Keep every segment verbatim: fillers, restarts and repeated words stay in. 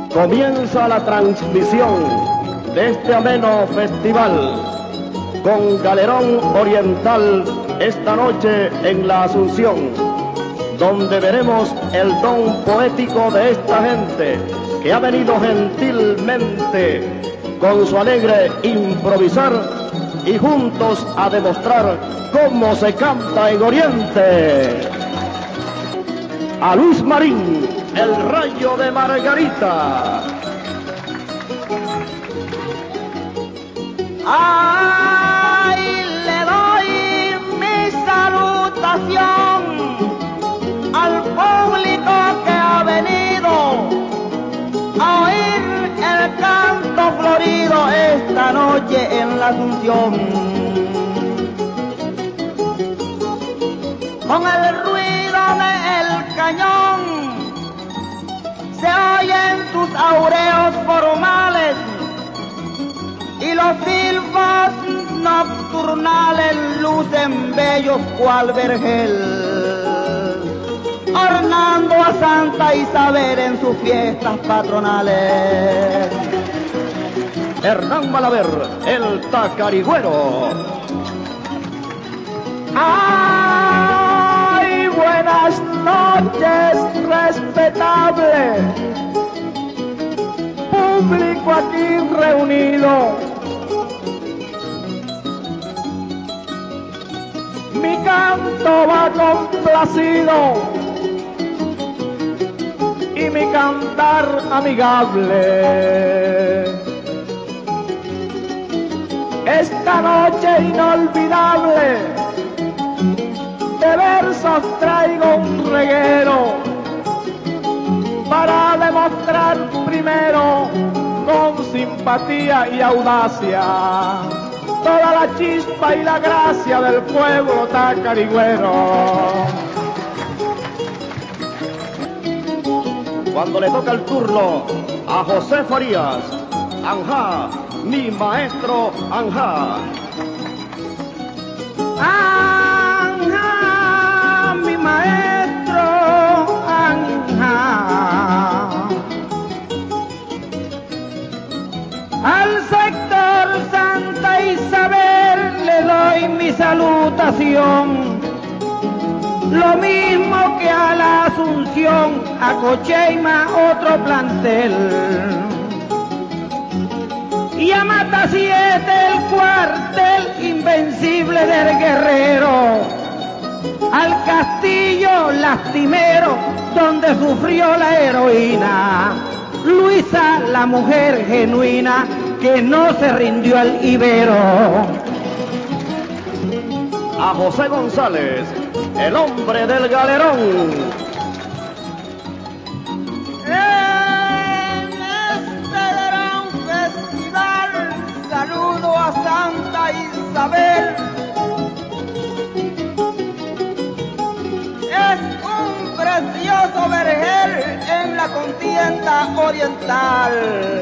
Comienza la transmisión de este ameno festival con Galerón Oriental esta noche en la Asunción, donde veremos el don poético de esta gente que ha venido gentilmente con su alegre improvisar y juntos a demostrar cómo se canta en Oriente. A Luis Marín, el Rayo de Margarita. ¡Ay! Le doy mi salutación al público que ha venido a oír el canto florido esta noche en la Asunción. Con el ruido del cañón se oyen tus aureos formales y los silbos nocturnales lucen bellos cual vergel, ornando a Santa Isabel en sus fiestas patronales. Hernán Malaver, el tacarigüero. ¡Ay! Buenas noches, respetable público aquí reunido. Mi canto va complacido y mi cantar amigable. Esta noche inolvidable de versos traigo un reguero para demostrar primero con simpatía y audacia toda la chispa y la gracia del pueblo tacarigüero. Cuando le toca el turno a José Farías, Anjá, mi maestro Anjá. Anjá, mi maestro Anjá. Al sector Santa Isabel le doy mi salutación, lo mismo que a la Asunción, a Cocheima otro plantel, y a Mata Siete el cuartel invencible del guerrero, al castillo lastimero donde sufrió la heroína Luisa, la mujer genuina que no se rindió al ibero. A José González, el hombre del galerón. En este gran festival saludo a Santa Isabel. Es un precioso vergel en la contienda oriental.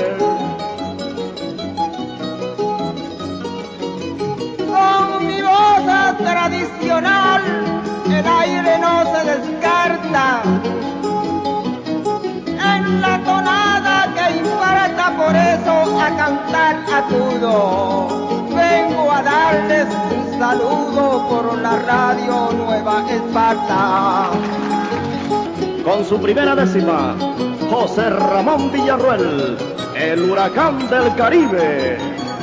Con mi voz tradicional el aire no se descarta. En la tonada que importa, por eso a cantar acudo. Vengo a darles un saludo por la radio Nueva Esparta. Con su primera décima, José Ramón Villarruel, el huracán del Caribe.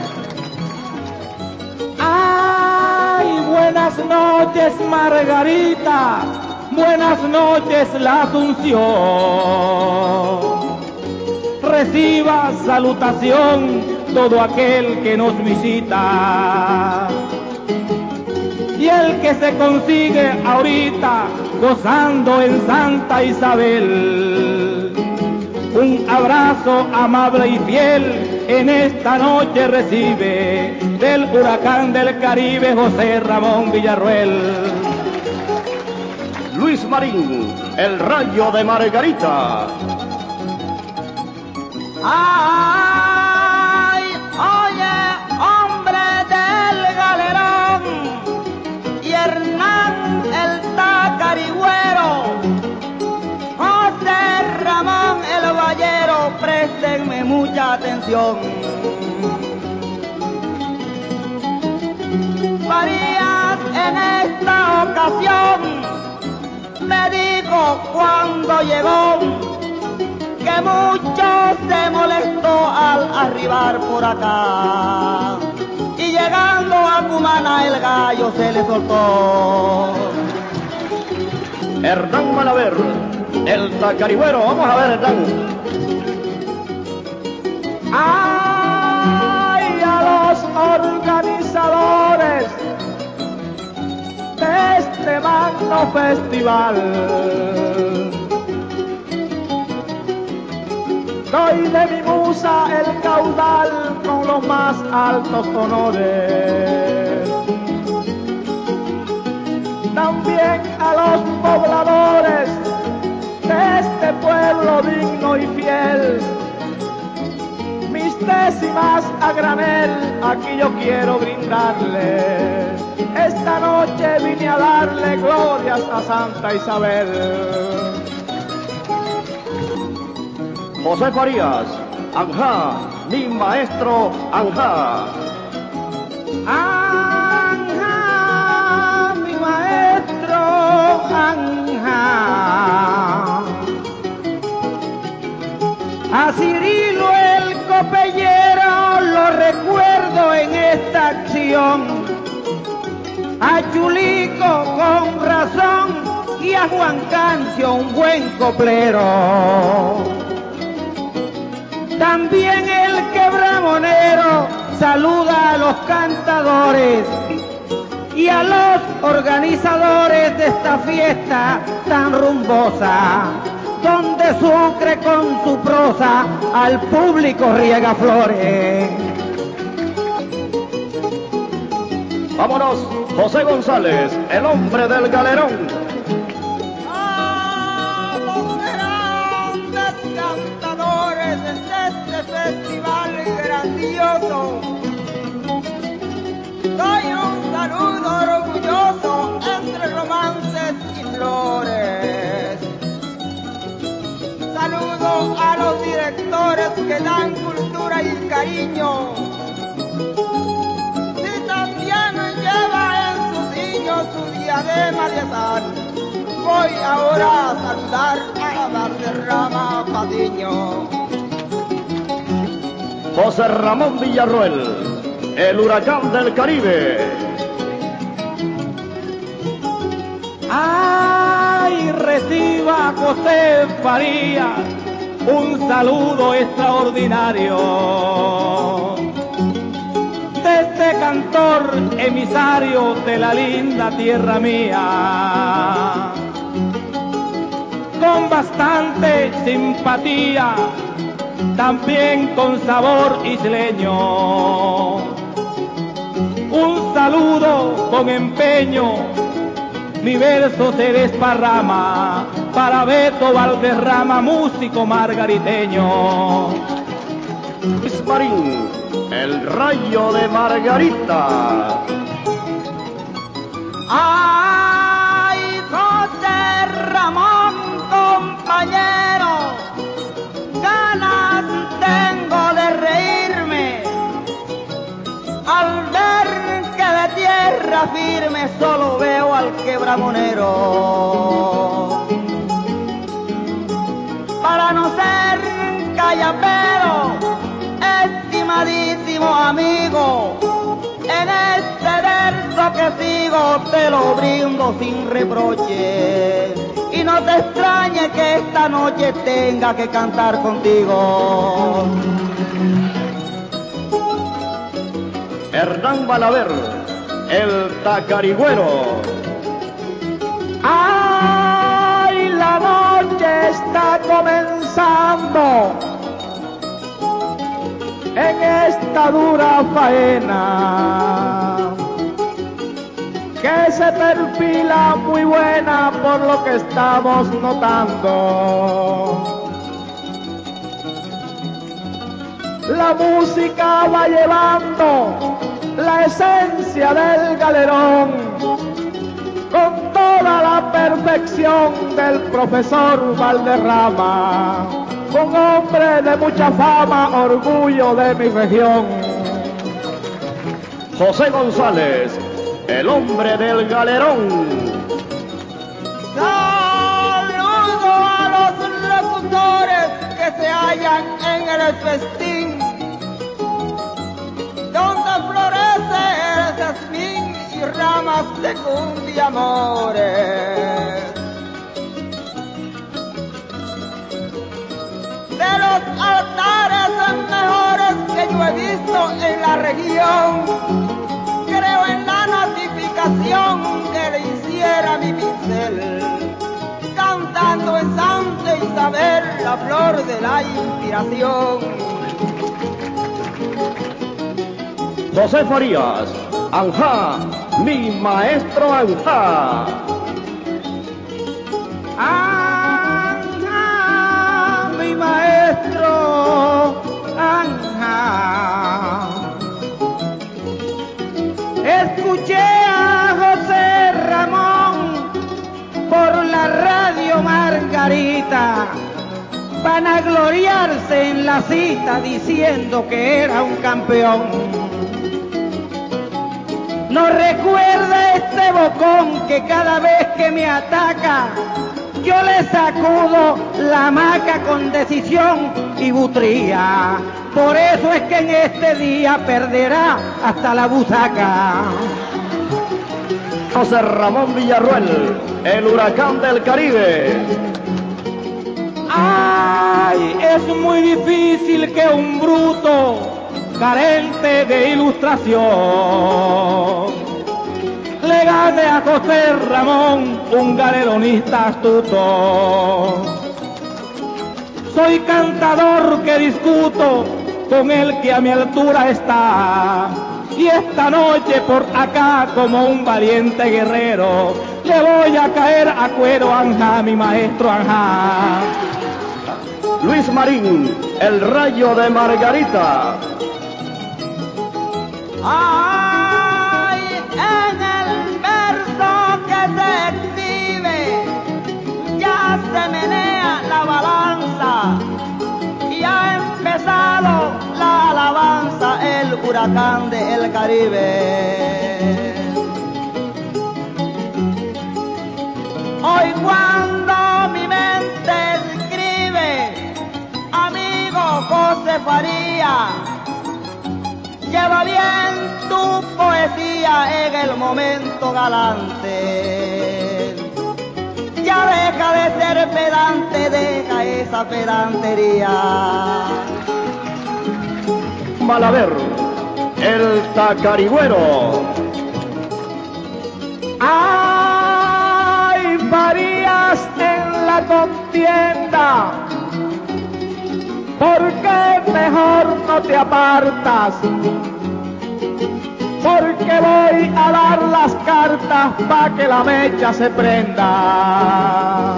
¡Ay! Buenas noches, Margarita. Buenas noches, la Asunción. Reciba salutación todo aquel que nos visita. Y el que se consigue ahorita gozando en Santa Isabel. Un abrazo amable y fiel en esta noche recibe del huracán del Caribe, José Ramón Villarruel. Luis Marín, el Rayo de Margarita. ¡Ay! Oye, hombre del galerón, y Hernán el tacarigüero, José Ramón el Vallero, presta mucha atención. Farías en esta ocasión me dijo cuando llegó que mucho se molestó al arribar por acá, y llegando a Cumaná el gallo se le soltó. Hernán Malaver, el tacarigüero. Vamos a ver, Hernán. ¡Ay, a los organizadores de este magno festival! Doy de mi musa el caudal con los más altos honores. También a los pobladores de este pueblo digno y fiel, mis décimas a granel, aquí yo quiero brindarle. Esta noche vine a darle glorias a Santa Isabel. José Farías, Anja, mi maestro Anja. Anja, mi maestro Anja. A Cirilo el copellero lo recuerdo en esta acción. A Chulico con razón y a Juan Cancio un buen coplero. También el quebramonero saluda a los cantadores y a los organizadores de esta fiesta tan rumbosa, donde Sucre con su prosa al público riega flores. Vámonos, José González, el hombre del galerón. A los grandes cantadores de este festival grandioso doy un saludo orgulloso entre romances y flores. Saludo a los directores que dan cultura y cariño. Si también lleva en sus niños su diadema de azar, voy ahora a saludar a Valderrama Patiño. José Ramón Villarroel, el huracán del Caribe. ¡Ay, reciba José Farías un saludo extraordinario de este cantor emisario de la linda tierra mía! Con bastante simpatía, también con sabor isleño. Un saludo con empeño, mi verso se desparrama para Beto Valderrama, músico margariteño. Luis Marín, el rayo de Margarita. ¡Ay, José Ramón, compañero! Ganas tengo de reírme al ver que de tierra firme solo veo al quebramonero. Para no ser callapero, estimadísimo amigo, en este verso que sigo te lo brindo sin reproche. Y no te extrañe que esta noche tenga que cantar contigo. Hernán Malaver, el tacarigüero. ¡Ay, la noche está comenzando en esta dura faena, que se perfila muy buena por lo que estamos notando? La música va llevando la esencia del galerón con toda la perfección del profesor Valderrama. un hombre de mucha fama, orgullo de mi región. José González, el hombre del galerón. Saludo a los locutores que se hallan en el festín, donde florece el jazmín y ramas de cumbiamores. De los altares mejores que yo he visto en la región, creo en la notificación que le hiciera mi pincel, cantando en Santa Isabel la flor de la inspiración. José Farías, Anjá, mi maestro Anjá. Anja, mi maestro, Anja. Escuché a José Ramón por la radio Margarita, vanagloriarse en la cita diciendo que era un campeón. No recuerda este bocón que cada vez que me ataca yo le sacudo la hamaca con decisión y butría. Por eso es que en este día perderá hasta la busaca. José Ramón Villarruel, el huracán del Caribe. Ay, es muy difícil que un bruto carente de ilustración le gane a José Ramón, un galeronista astuto. Soy cantador que discuto con el que a mi altura está, y esta noche por acá como un valiente guerrero le voy a caer a cuero, Anjá, mi maestro Anjá. Luis Marín, el rayo de Margarita. Ay, en el verso que se exhibe ya se menea la balanza y ha empezado la alabanza, el huracán del Caribe. Hoy cuando mi mente escribe, amigo José Farías, lleva bien tu poesía en el momento galante. Ya deja de ser pedante, deja esa pedantería. Malaver, el tacarigüero. Ay, Farías en la contienda, ¿por qué mejor no te apartas? Porque voy a dar las cartas pa' que la mecha se prenda.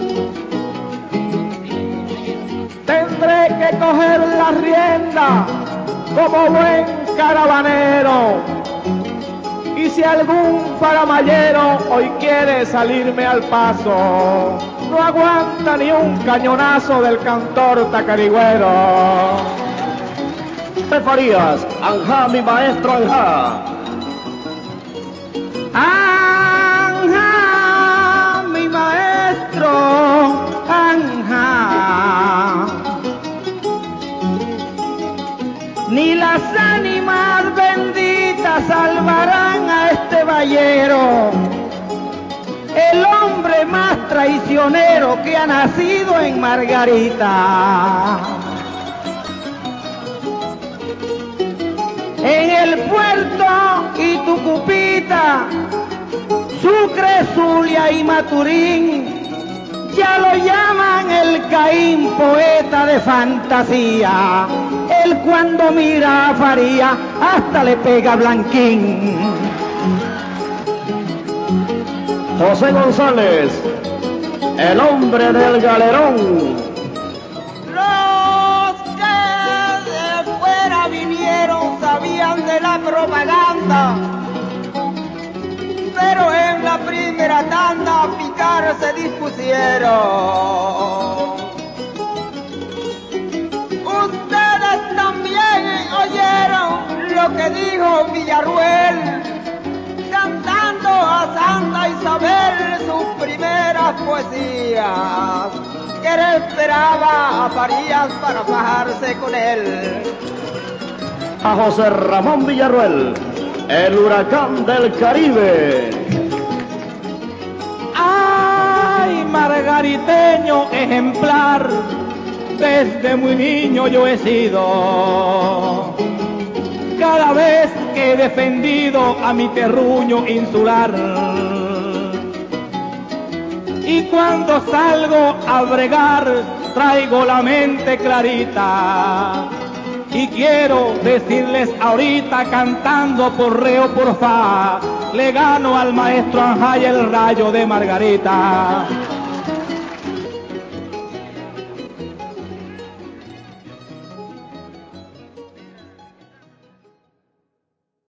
Tendré que coger la rienda como buen caravanero, y si algún faramallero hoy quiere salirme al paso, no aguanta ni un cañonazo del cantor tacarigüero. José Farías, Anjá, mi maestro Anjá. Anjá, mi maestro Anjá. Ni las ánimas benditas salvarán a este ballero, el hombre más traicionero que ha nacido en Margarita. En el puerto y Tucupita, Sucre, Zulia y Maturín, ya lo llaman el Caín, poeta de fantasía. Él cuando mira a Farías hasta le pega blanquín. José González, el hombre del galerón. Los que de fuera vinieron sabían de la propaganda, pero en la primera tanda a picar se dispusieron. hijo Villarruel, cantando a Santa Isabel sus primeras poesías, que él esperaba a Farías para fajarse con él. A José Ramón Villarruel, el huracán del Caribe. Ay, margariteño ejemplar, desde muy niño yo he sido. Cada vez que he defendido a mi terruño insular, y cuando salgo a bregar traigo la mente clarita, y quiero decirles ahorita cantando por re o por fa, le gano al maestro Anjay el rayo de Margarita.